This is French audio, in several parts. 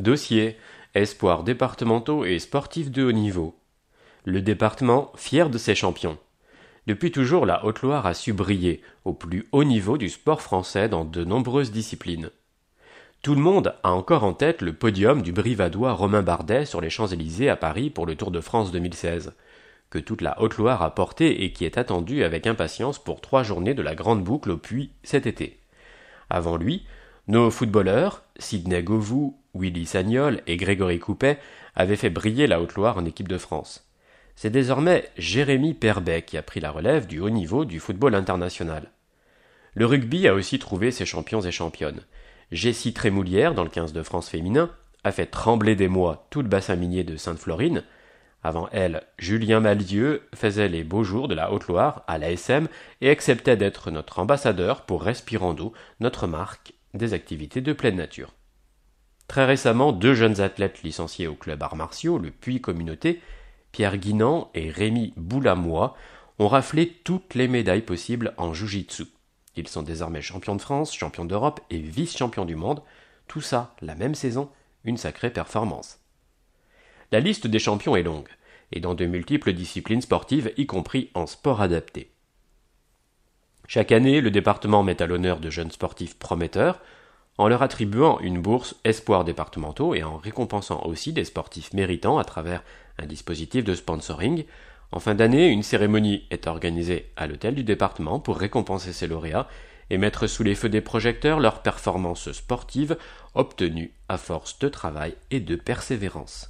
Dossier, espoirs départementaux et sportifs de haut niveau. Le département, fier de ses champions. Depuis toujours, la Haute-Loire a su briller au plus haut niveau du sport français dans de nombreuses disciplines. Tout le monde a encore en tête le podium du Brivadois Romain Bardet sur les Champs-Élysées à Paris pour le Tour de France 2016, que toute la Haute-Loire a porté et qui est attendu avec impatience pour 3 journées de la Grande Boucle au Puy cet été. Avant lui, nos footballeurs, Sidney Govou, Willy Sagnol et Grégory Coupet, avaient fait briller la Haute-Loire en équipe de France. C'est désormais Jérémy Perbet qui a pris la relève du haut niveau du football international. Le rugby a aussi trouvé ses champions et championnes. Jessie Trémoulière, dans le 15 de France féminin, a fait trembler d'émoi tout le bassin minier de Sainte-Florine. Avant elle, Julien Malzieu faisait les beaux jours de la Haute-Loire à l'ASM et acceptait d'être notre ambassadeur pour Respirando, notre marque des activités de pleine nature. Très récemment, 2 jeunes athlètes licenciés au club arts martiaux, le Puy Communauté, Pierre Guinan et Rémi Boulamois, ont raflé toutes les médailles possibles en jiu-jitsu. Ils sont désormais champions de France, champions d'Europe et vice-champions du monde. Tout ça, la même saison, une sacrée performance. La liste des champions est longue, et dans de multiples disciplines sportives, y compris en sport adapté. Chaque année, le département met à l'honneur de jeunes sportifs prometteurs, en leur attribuant une bourse espoirs départementaux et en récompensant aussi des sportifs méritants à travers un dispositif de sponsoring. En fin d'année, une cérémonie est organisée à l'hôtel du département pour récompenser ces lauréats et mettre sous les feux des projecteurs leurs performances sportives obtenues à force de travail et de persévérance.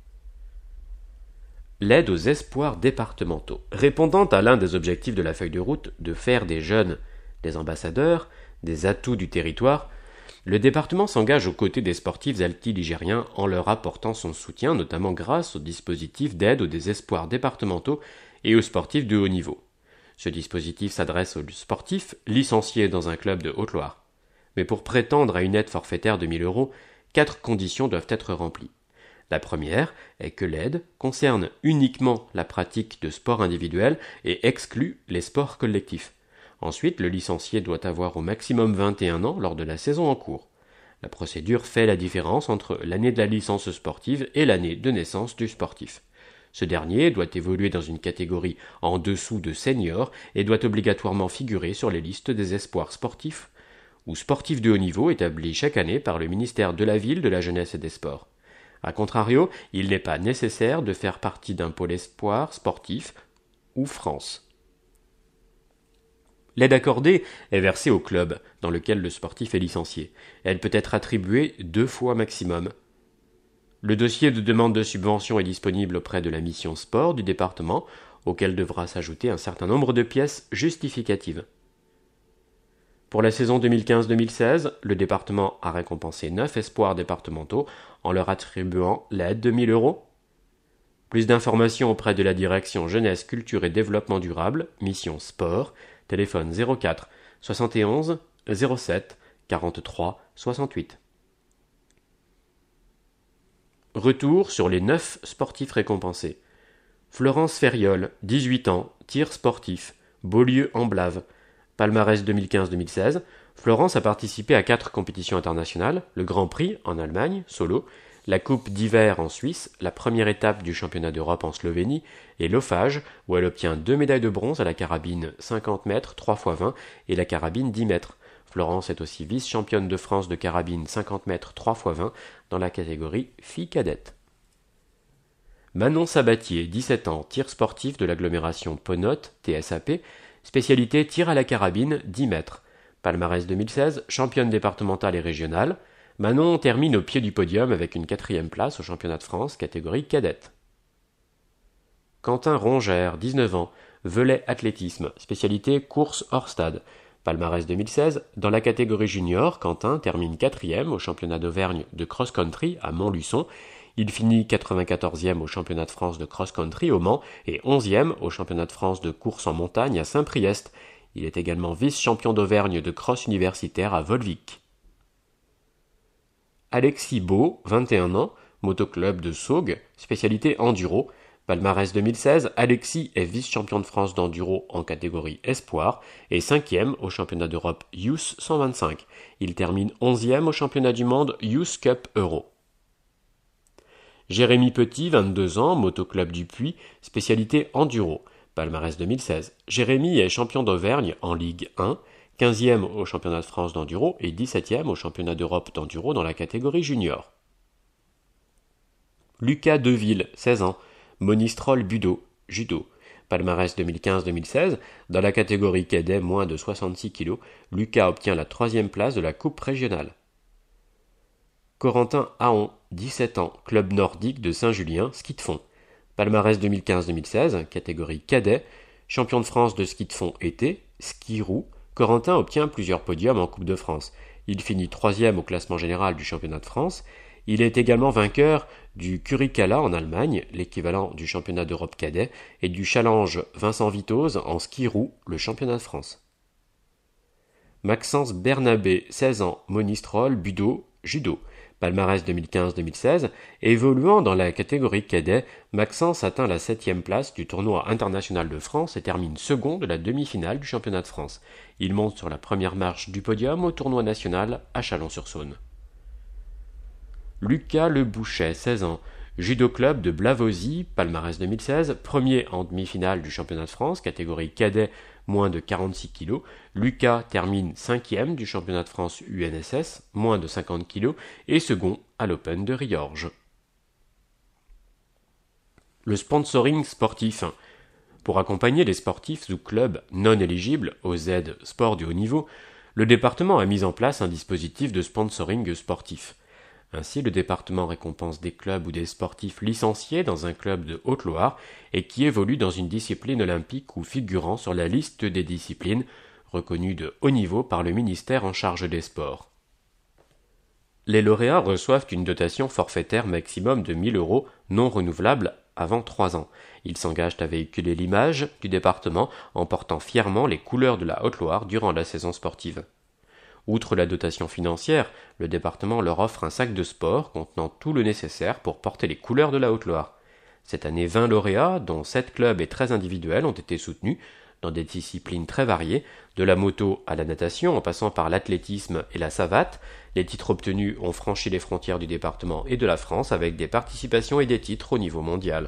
L'aide aux espoirs départementaux. Répondant à l'un des objectifs de la feuille de route de faire des jeunes des ambassadeurs, des atouts du territoire, le département s'engage aux côtés des sportifs altiligériens en leur apportant son soutien, notamment grâce au dispositif d'aide aux espoirs départementaux et aux sportifs de haut niveau. Ce dispositif s'adresse aux sportifs licenciés dans un club de Haute-Loire. Mais pour prétendre à une aide forfaitaire de 1 000 €, 4 conditions doivent être remplies. La première est que l'aide concerne uniquement la pratique de sport individuel et exclut les sports collectifs. Ensuite, le licencié doit avoir au maximum 21 ans lors de la saison en cours. La procédure fait la différence entre l'année de la licence sportive et l'année de naissance du sportif. Ce dernier doit évoluer dans une catégorie en dessous de senior et doit obligatoirement figurer sur les listes des espoirs sportifs ou sportifs de haut niveau établis chaque année par le ministère de la Ville, de la Jeunesse et des Sports. A contrario, il n'est pas nécessaire de faire partie d'un pôle espoir sportif ou France. L'aide accordée est versée au club dans lequel le sportif est licencié. Elle peut être attribuée 2 fois maximum. Le dossier de demande de subvention est disponible auprès de la mission sport du département, auquel devra s'ajouter un certain nombre de pièces justificatives. Pour la saison 2015-2016, le département a récompensé 9 espoirs départementaux en leur attribuant l'aide de 1 000 €. Plus d'informations auprès de la direction Jeunesse, Culture et Développement Durable, mission Sport, téléphone 04 71 07 43 68. Retour sur les 9 sportifs récompensés. Florence Ferriol, 18 ans, tir sportif, Beaulieu-en-Blave. Palmarès 2015-2016, Florence a participé à 4 compétitions internationales, le Grand Prix en Allemagne, solo, la Coupe d'hiver en Suisse, la première étape du championnat d'Europe en Slovénie et l'Ophage, où elle obtient 2 médailles de bronze à la carabine 50 mètres 3x20 et la carabine 10 mètres. Florence est aussi vice-championne de France de carabine 50 mètres 3x20 dans la catégorie filles cadettes. Manon Sabatier, 17 ans, tir sportif de l'agglomération Ponote, TSAP, spécialité tir à la carabine 10 mètres. Palmarès 2016, championne départementale et régionale. Manon termine au pied du podium avec une 4e place au championnat de France, catégorie cadette. Quentin Rongère, 19 ans, Velay athlétisme, spécialité course hors stade. Palmarès 2016, dans la catégorie junior, Quentin termine 4e au championnat d'Auvergne de cross-country à Montluçon. Il finit 94e au championnat de France de cross-country au Mans et 11e au championnat de France de course en montagne à Saint-Priest. Il est également vice-champion d'Auvergne de cross universitaire à Volvic. Alexis Beau, 21 ans, motoclub de Saugues, spécialité enduro. Palmarès 2016, Alexis est vice-champion de France d'enduro en catégorie espoir et 5e au championnat d'Europe Youth 125. Il termine 11e au championnat du monde Youth Cup Euro. Jérémy Petit, 22 ans, motoclub du Puy, spécialité enduro, palmarès 2016. Jérémy est champion d'Auvergne en Ligue 1, 15e au championnat de France d'enduro et 17e au championnat d'Europe d'enduro dans la catégorie junior. Lucas Deville, 16 ans, Monistrol judo, palmarès 2015-2016, dans la catégorie cadet moins de 66 kg, Lucas obtient la 3e place de la coupe régionale. Corentin Aon, 17 ans, club nordique de Saint-Julien, ski de fond, palmarès 2015-2016, catégorie cadet, champion de France de ski de fond été, ski roue, Corentin obtient plusieurs podiums en Coupe de France. Il finit 3e au classement général du championnat de France. Il est également vainqueur du Curicala en Allemagne, l'équivalent du championnat d'Europe cadet, et du Challenge Vincent Vitoz en ski roue, le championnat de France. Maxence Bernabé, 16 ans, Monistrol, judo, palmarès 2015-2016, évoluant dans la catégorie cadet, Maxence atteint la 7e place du tournoi international de France et termine second de la demi-finale du championnat de France. Il monte sur la première marche du podium au tournoi national à Chalon-sur-Saône. Lucas Le Bouchet, 16 ans, judo club de Blavozy, palmarès 2016, premier en demi-finale du championnat de France, catégorie cadet moins de 46 kg. Lucas termine 5e du championnat de France UNSS, moins de 50 kg, et second à l'Open de Riorges. Le sponsoring sportif. Pour accompagner les sportifs ou clubs non éligibles aux aides sport du haut niveau, le département a mis en place un dispositif de sponsoring sportif. Ainsi, le département récompense des clubs ou des sportifs licenciés dans un club de Haute-Loire et qui évoluent dans une discipline olympique ou figurant sur la liste des disciplines reconnues de haut niveau par le ministère en charge des sports. Les lauréats reçoivent une dotation forfaitaire maximum de 1 000 € non renouvelable avant 3 ans. Ils s'engagent à véhiculer l'image du département en portant fièrement les couleurs de la Haute-Loire durant la saison sportive. Outre la dotation financière, le département leur offre un sac de sport contenant tout le nécessaire pour porter les couleurs de la Haute-Loire. Cette année, 20 lauréats, dont 7 clubs et 13 individuels, ont été soutenus dans des disciplines très variées, de la moto à la natation en passant par l'athlétisme et la savate. Les titres obtenus ont franchi les frontières du département et de la France avec des participations et des titres au niveau mondial.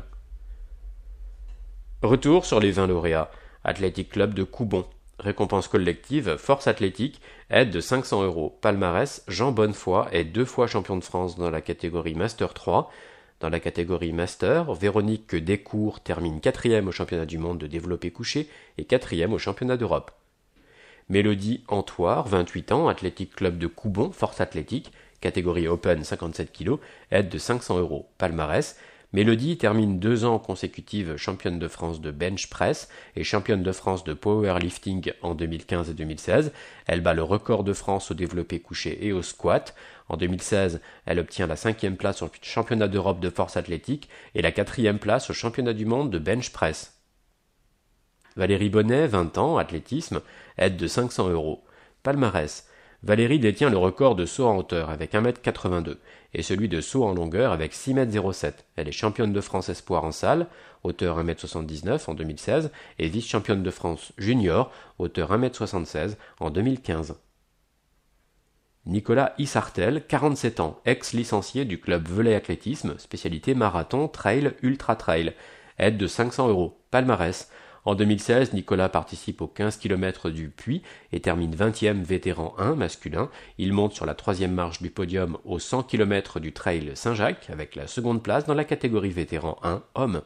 Retour sur les 20 lauréats. Athletic Club de Coubon. Récompense collective, Force Athlétique, aide de 500 €. Palmarès, Jean Bonnefoy est 2 fois champion de France dans la catégorie Master 3. Dans la catégorie Master, Véronique Descours termine 4e au championnat du monde de développé couché et 4e au championnat d'Europe. Mélodie Antoire, 28 ans, Athletic Club de Coubon, Force Athlétique, catégorie Open 57 kg, aide de 500 €. Palmarès, Mélodie termine 2 ans consécutives championne de France de bench press et championne de France de powerlifting en 2015 et 2016. Elle bat le record de France au développé couché et au squat. En 2016, elle obtient la 5e place au championnat d'Europe de force athlétique et la 4e place au championnat du monde de bench press. Valérie Bonnet, 20 ans, athlétisme, aide de 500 €. Palmarès. Valérie détient le record de saut en hauteur avec 1,82 m et celui de saut en longueur avec 6,07 m. Elle est championne de France espoir en salle, hauteur 1,79 m en 2016 et vice-championne de France junior, hauteur 1,76 m en 2015. Nicolas Issartel, 47 ans, ex-licencié du club Velay Athlétisme, spécialité marathon, trail, ultra-trail, aide de 500 €. Palmarès. En 2016, Nicolas participe aux 15 km du Puy et termine 20e vétéran 1 masculin. Il monte sur la 3e marche du podium aux 100 km du Trail Saint-Jacques avec la seconde place dans la catégorie vétéran 1 homme.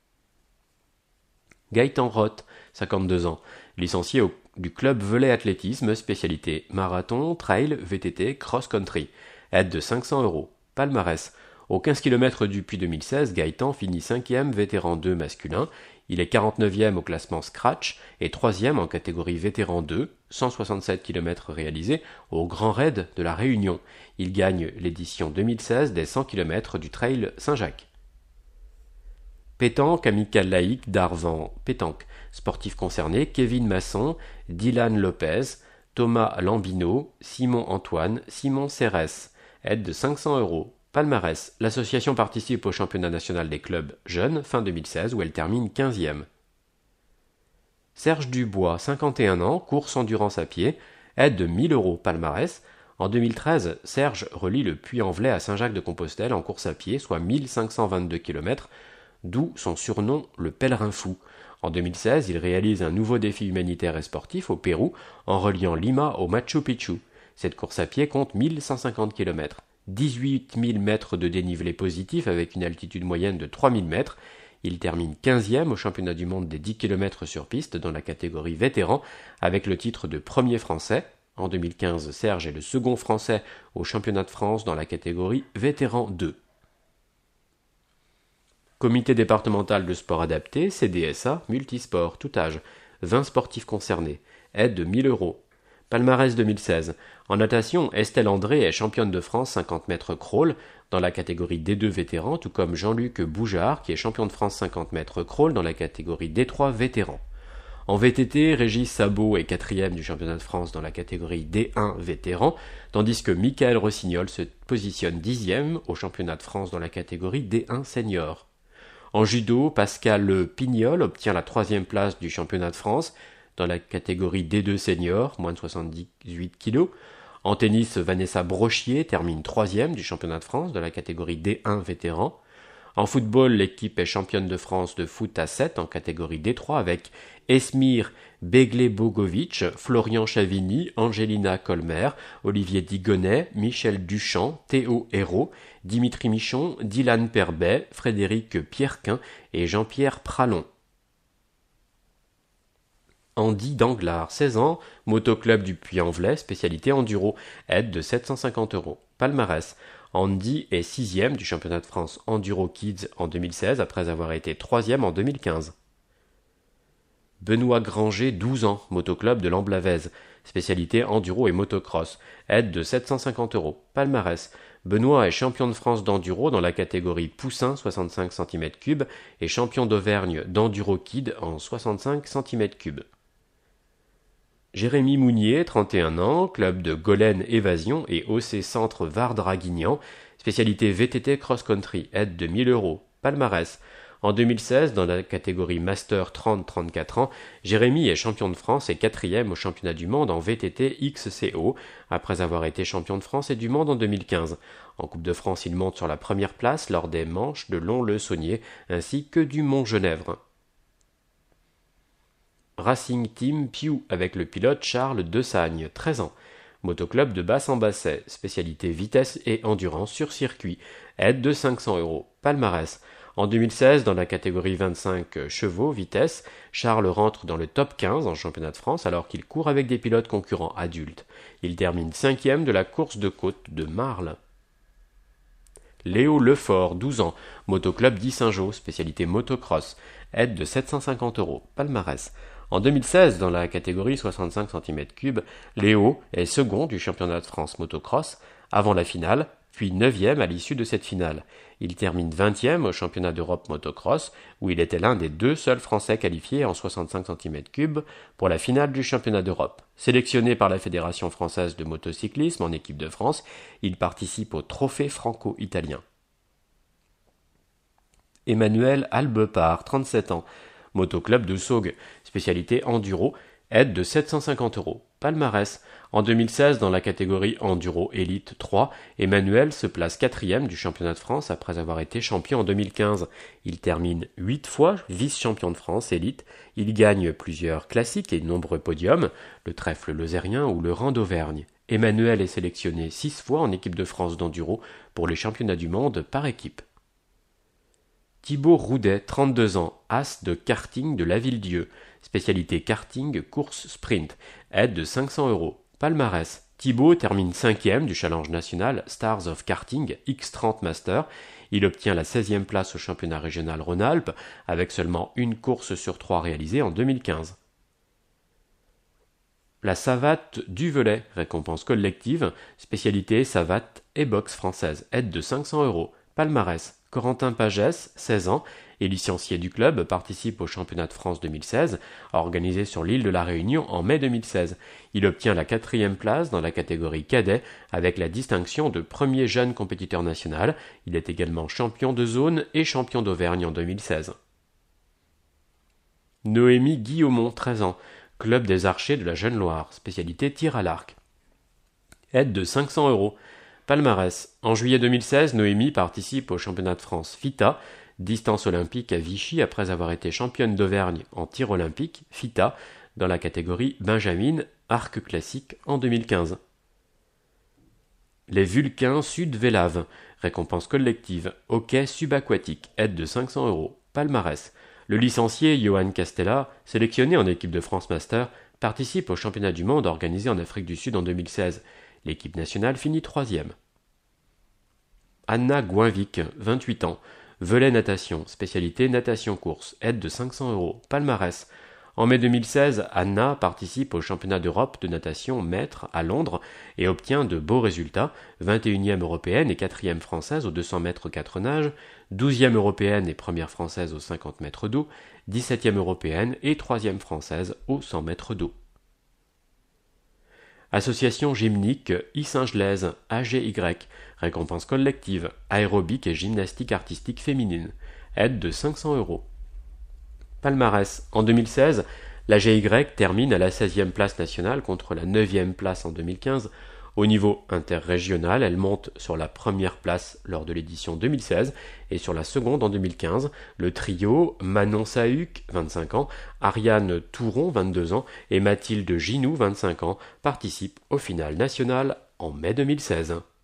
Gaëtan Roth, 52 ans, licencié du club Velay Athlétisme, spécialité marathon, trail, VTT, cross-country, aide de 500 €. Palmarès. Aux 15 km du Puy 2016, Gaëtan finit 5e vétéran 2 masculin. Il est 49e au classement Scratch et 3e en catégorie vétéran 2, 167 km réalisés au Grand Raid de la Réunion. Il gagne l'édition 2016 des 100 km du Trail Saint-Jacques. Pétanque amical laïque d'Arvan Pétanque. Sportifs concernés, Kevin Masson, Dylan Lopez, Thomas Lambineau, Simon Antoine, Simon Cérès. Aide de 500 €. Palmarès. L'association participe au championnat national des clubs jeunes fin 2016 où elle termine 15e. Serge Dubois, 51 ans, course endurance à pied, aide de 1 000 € palmarès. En 2013, Serge relie le Puy-en-Velay à Saint-Jacques-de-Compostelle en course à pied, soit 1522 km, d'où son surnom le pèlerin fou. En 2016, il réalise un nouveau défi humanitaire et sportif au Pérou en reliant Lima au Machu Picchu. Cette course à pied compte 1150 km, 18 000 mètres de dénivelé positif avec une altitude moyenne de 3000 mètres. Il termine 15e au championnat du monde des 10 km sur piste dans la catégorie vétéran avec le titre de premier français. En 2015, Serge est le second français au championnat de France dans la catégorie vétéran 2. Comité départemental de sport adapté, CDSA, multisport, tout âge, 20 sportifs concernés, aide de 1000 euros. Palmarès 2016. En natation, Estelle André est championne de France 50 mètres crawl dans la catégorie D2 vétéran, tout comme Jean-Luc Boujard qui est champion de France 50 mètres crawl dans la catégorie D3 vétéran. En VTT, Régis Sabot est 4e du championnat de France dans la catégorie D1 vétéran, tandis que Michael Rossignol se positionne 10e au championnat de France dans la catégorie D1 senior. En judo, Pascal Pignol obtient la 3e place du championnat de France dans la catégorie D2 senior, moins de 78 kg. En tennis, Vanessa Brochier termine 3e du championnat de France dans la catégorie D1 vétéran. En football, l'équipe est championne de France de foot à 7 en catégorie D3 avec Esmir Beglebogovic, Florian Chavigny, Angelina Colmer, Olivier Digonnet, Michel Duchamp, Théo Hérault, Dimitri Michon, Dylan Perbet, Frédéric Pierrequin et Jean-Pierre Pralon. Andy Danglars, 16 ans, motoclub du Puy-en-Velay, spécialité enduro, aide de 750 euros. Palmarès. Andy est 6e du championnat de France Enduro Kids en 2016 après avoir été 3e en 2015. Benoît Granger, 12 ans, motoclub de l'Amblavèze, spécialité enduro et motocross, aide de 750 euros. Palmarès. Benoît est champion de France d'enduro dans la catégorie poussin 65 cm3 et champion d'Auvergne d'enduro kid en 65 cm3. Jérémy Mounier, 31 ans, club de Golène Évasion et OC Centre Var-Draguignan, spécialité VTT cross-country, aide de 1000 euros. Palmarès. En 2016, dans la catégorie Master 30-34 ans, Jérémy est champion de France et 4e au championnat du monde en VTT XCO, après avoir été champion de France et du monde en 2015. En Coupe de France, il monte sur la première place lors des manches de Lons-le-Saunier, ainsi que du Mont-Genèvre. Racing Team Piou avec le pilote Charles Desagne, 13 ans. Motoclub de Basse-en-Basset, spécialité vitesse et endurance sur circuit, aide de 500 euros. Palmarès. En 2016, dans la catégorie 25 chevaux vitesse, Charles rentre dans le top 15 en championnat de France alors qu'il court avec des pilotes concurrents adultes. Il termine 5e de la course de côte de Marle. Léo Lefort, 12 ans, motoclub d'Issingeau, spécialité motocross, aide de 750 euros. Palmarès. En 2016, dans la catégorie 65 cm3, Léo est second du championnat de France motocross avant la finale, puis 9e à l'issue de cette finale. Il termine 20e au championnat d'Europe motocross, où il était l'un des 2 seuls Français qualifiés en 65 cm3 pour la finale du championnat d'Europe. Sélectionné par la Fédération française de motocyclisme en équipe de France, il participe au trophée franco-italien. Emmanuel Albepard, 37 ans, motoclub de Saugues, spécialité enduro, aide de 750 euros. Palmarès. En 2016, dans la catégorie Enduro Elite 3, Emmanuel se place 4e du championnat de France après avoir été champion en 2015. Il termine 8 fois vice-champion de France Elite. Il gagne plusieurs classiques et de nombreux podiums, le trèfle lozérien ou le rang d'Auvergne. Emmanuel est sélectionné 6 fois en équipe de France d'enduro pour les championnats du monde par équipe. Thibaut Roudet, 32 ans, as de karting de Lavilledieu, spécialité karting course sprint, aide de 500 euros. Palmarès. Thibaut termine 5e du challenge national Stars of Karting X30 Master. Il obtient la 16e place au championnat régional Rhône-Alpes avec seulement une course sur 3 réalisée en 2015. La Savate du Velay, récompense collective, spécialité savate et boxe française, aide de 500 euros. Palmarès. Corentin Pagès, 16 ans, et licencié du club, participe au championnat de France 2016, organisé sur l'île de la Réunion en mai 2016. Il obtient la 4e place dans la catégorie cadet avec la distinction de premier jeune compétiteur national. Il est également champion de zone et champion d'Auvergne en 2016. Noémie Guillaumont, 13 ans, club des archers de la Jeune-Loire, spécialité tir à l'arc. Aide de 500 euros. Palmarès. En juillet 2016, Noémie participe au championnat de France FITA, distance olympique à Vichy après avoir été championne d'Auvergne en tir olympique, FITA, dans la catégorie Benjamin, arc classique en 2015. Les Vulcains Sud-Vélave. Récompense collective. Hockey subaquatique. Aide de 500 euros. Palmarès. Le licencié Johan Castella, sélectionné en équipe de France Master, participe au championnat du monde organisé en Afrique du Sud en 2016. L'équipe nationale finit 3e. Anna Gouinvic, 28 ans. Velay natation, spécialité natation-course, aide de 500 euros. Palmarès. En mai 2016, Anna participe au championnat d'Europe de natation maître à Londres et obtient de beaux résultats, 21e européenne et 4e française aux 200 mètres 4 nages, 12e européenne et première française aux 50 mètres d'eau, 17e européenne et 3e française aux 100 mètres d'eau. Association gymnique Ysingelaise, AGY, récompense collective, aérobic et gymnastique artistique féminine, aide de 500 euros. Palmarès. En 2016, la GY termine à la 16e place nationale contre la 9e place en 2015. Au niveau interrégional, elle monte sur la première place lors de l'édition 2016 et sur la seconde en 2015. Le trio Manon Sahuc, 25 ans, Ariane Touron, 22 ans et Mathilde Ginou, 25 ans, participent au final national en mai 2016.